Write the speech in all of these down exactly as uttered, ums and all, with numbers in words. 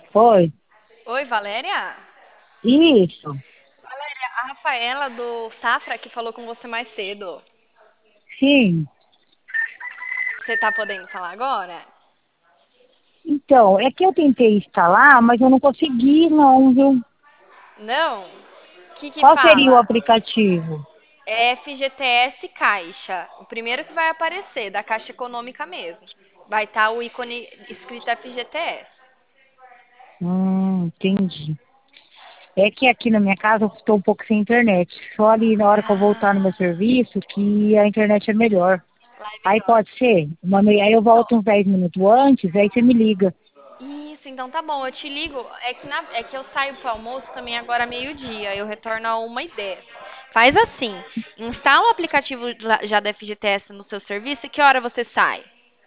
Oi, Oi, Valéria? isso, Valéria, a Rafaela do Safra que falou com você mais cedo. sim. Você tá podendo falar agora? Então, é que eu tentei instalar, mas eu não consegui não, viu? Não? O que que Qual seria o fala? aplicativo? É F G T S Caixa. O primeiro que vai aparecer, da Caixa Econômica mesmo. Vai estar o ícone escrito F G T S. Hum, entendi. É que aqui na minha casa eu estou um pouco sem internet. Só ali na hora que eu voltar no meu Ah, serviço que a internet é melhor. lá é Aí melhor. pode ser? Uma meia- Aí eu volto uns dez minutos antes, aí você me liga. Isso, então tá bom, eu te ligo. É que, na- é que eu saio pro almoço também agora meio-dia, eu retorno a uma e dez. Faz assim, instala o aplicativo lá- já da F G T S no seu serviço e que hora você sai?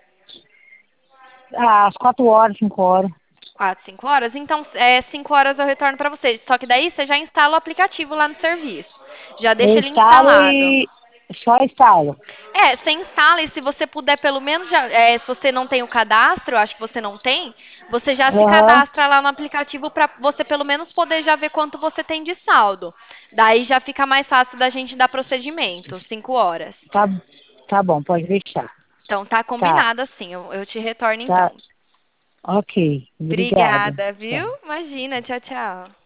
Ah, às quatro horas, cinco horas. Quatro, cinco horas? Então, é, cinco horas eu retorno pra você. Só que daí você já instala o aplicativo lá no serviço. Já Eu deixa ele instalo instalado. e só instalo. É, você instala e se você puder, pelo menos, já, é, se você não tem o cadastro, eu acho que você não tem, você já se Aham, cadastra lá no aplicativo para você pelo menos poder já ver quanto você tem de saldo. Daí já fica mais fácil da gente dar procedimento, cinco horas. tá, tá bom, pode deixar. Então tá Tá, combinado assim, eu, eu te retorno tá, então. ok, obrigada. Obrigada, viu? Tchau. Imagina, tchau, tchau.